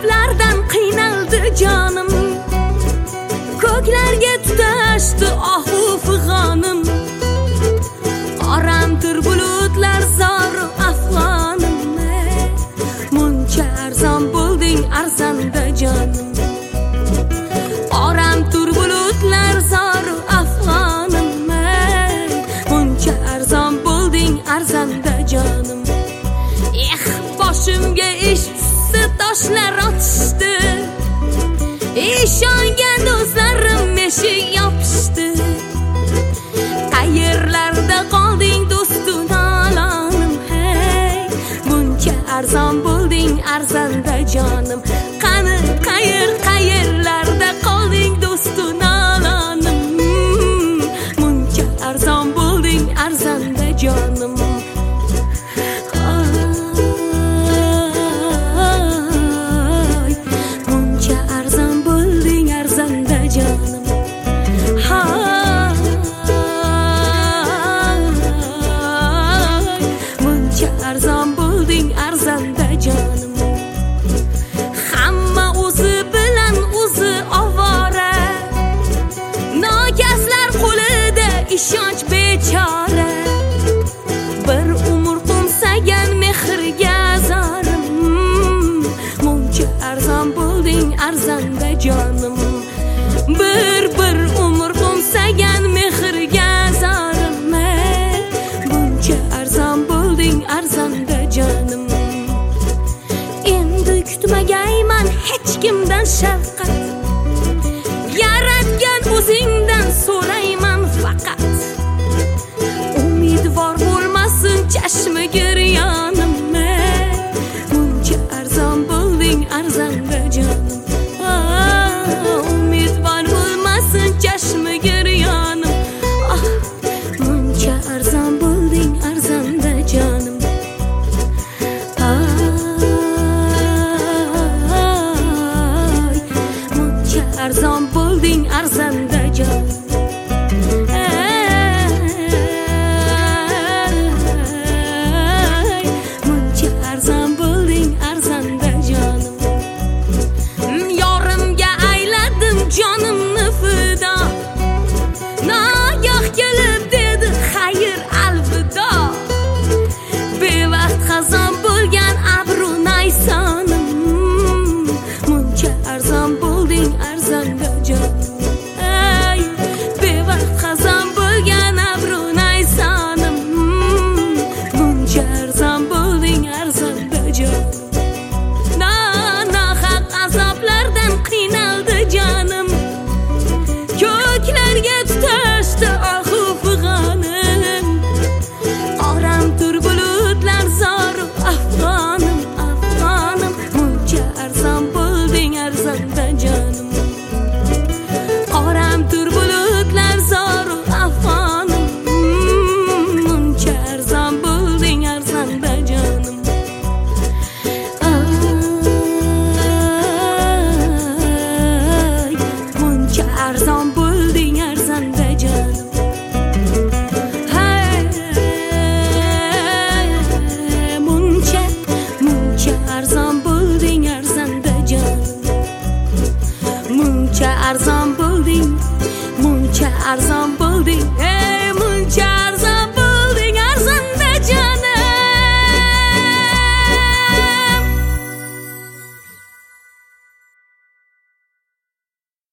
gaplardan qiynaldi jonim, ko'klarga tutashdi ohu fig'onim. Qoramtir bulutlar zor afg'onim, muncha arzon bo'lding arzanda jonim. Qoramtir bulutlar zor afg'onim, muncha arzon bo'lding arzanda jonim. Boshimga ish tushdi, toshlar otishdi, ishongan do'stlarim eshik yopishdi. Qayerlarda qolding do'stum nolonim, hey, buncha arzon bo'lding arzanda jonim. Qani qayerlarda qolding do'stum nolonim, buncha arzon bo'lding arzanda jonim. Arzon bo'lding arzanda jonim. Hamma o'zi bilan o'zi ovora, nokaslar qo'lida ishonch bechora. Bir umr qo'msagan mehrga zorim, muncha arzon bo'lding arzanda jonim. Bir umr qo'msagan mehrga zorim, muncha arzon bo'lding arzanda jonim. Endi kutmagayman hech kimdan shafqat, yaratgan o'zingdan so'rayman faqat. Umidvor bo'lmasin chashmi gir